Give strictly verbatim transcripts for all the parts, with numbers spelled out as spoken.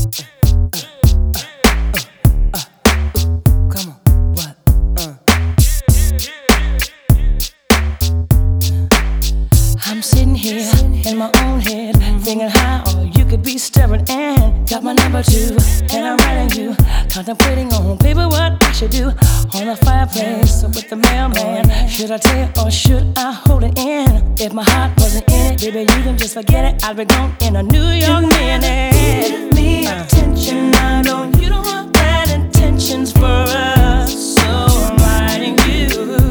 Come on, what? Uh. I'm sitting here in my own head, thinking how you could be stubborn and got my number too. And I'm writing you, contemplating on paper what I should do on the fireplace with the mailman. Should I tell or should I hold it in? If my heart wasn't in it, baby, you can just forget it. I'd be gone in a New York minute. Give me attention, I know you don't want bad intentions for us, so I'm writing you.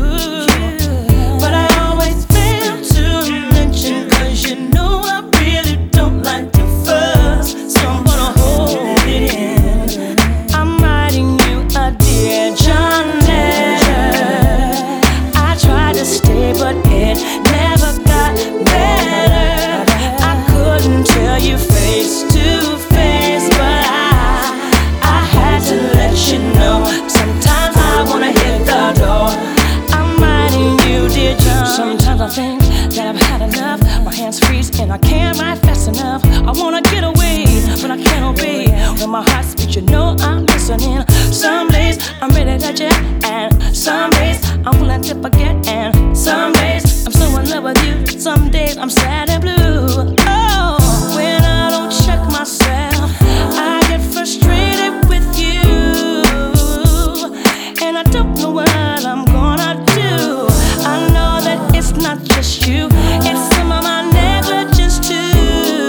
But I always fail to mention, cause you know I really don't like to fuss, so I'm gonna hold it in. I'm writing you a Dear John letter. I tried to stay, but it never got better. I couldn't tell you face to face, but I, I had to let you know. Sometimes I wanna hit the door. I'm writing you, Dear John. Sometimes I think that I've had enough. My hands freeze and I can't write fast enough. I wanna get away, but I can't obey. When my heart speaks, you know I'm listening. Some days I'm ready to jet, and some days I'm willing to forget, and some days I'm so in love with you. Some days I'm sad and blue. Oh, when I don't check myself, I get frustrated with you, and I don't know what I'm gonna do. I know that it's not just you, it's some of my negligence too,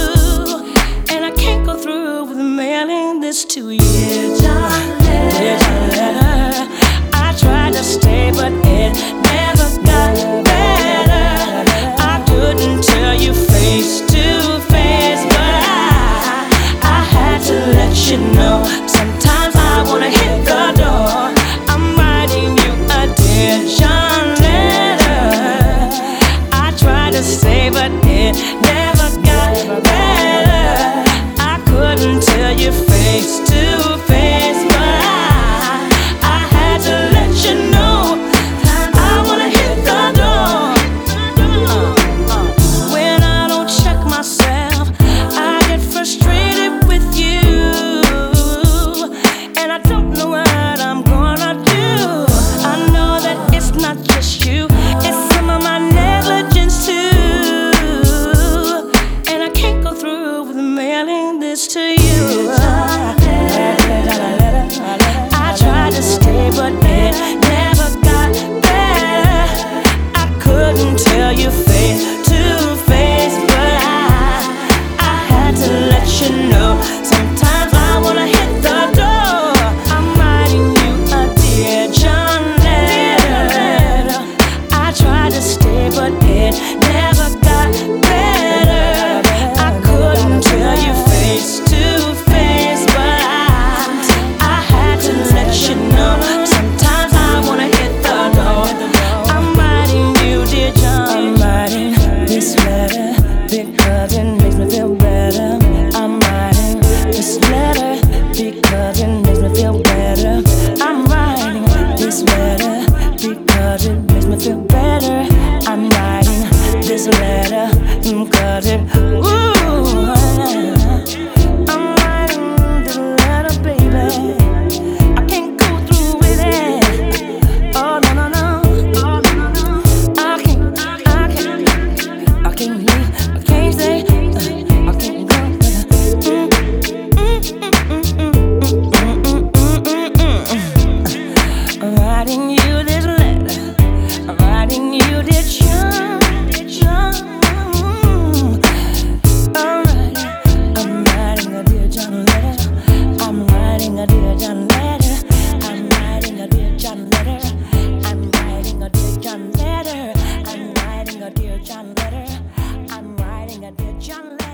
and I can't go through with mailing this to you. Dear John letter, I tried to stay, but it never got better. I couldn't tell you face to face, but I, I had to let you know. Sometimes I wanna hit the door. I'm writing you a Dear John letter. I tried to stay, but it never got better. I couldn't tell you face to face, but I, I had to let you know. I wanna hit the door. Uh, uh. When I don't check myself, I get frustrated with you, and I don't know what I'm gonna do. I know that it's not just you, it's some of my negligence too, and I can't go through with mailing this to you. I tried to stay, but it never got better. I couldn't tell you face to face, but I, I had to let you know. Sometimes I wanna hit the door. I'm writing you a Dear John letter. I tried to stay, but it never got better. I couldn't tell you face to face, but I, I had to let you know. Sometimes I wanna hit the door. I'm writing you, Dear John. I'm writing this letter because it makes me feel better. I'm writing this letter because it makes me feel better. I'm writing this letter because it makes me feel better. I'm writing this letter because it, ooh, I'm writing this letter, baby. I can't go through with it. Oh no no no, oh no no no. I can't, I can't, I can't leave, I can't stay, I can't go. Mm, mm, mm, mm, mm, mm, mm, mm, mm. I'm writing you this letter. I'm writing you this John, John. I'm writing, I'm writing a Dear John letter. I'm writing a Dear John letter. I'm writing a Dear John letter. I'm writing a Dear John letter. I'm writing a Dear John letter. I'm writing a Dear John letter.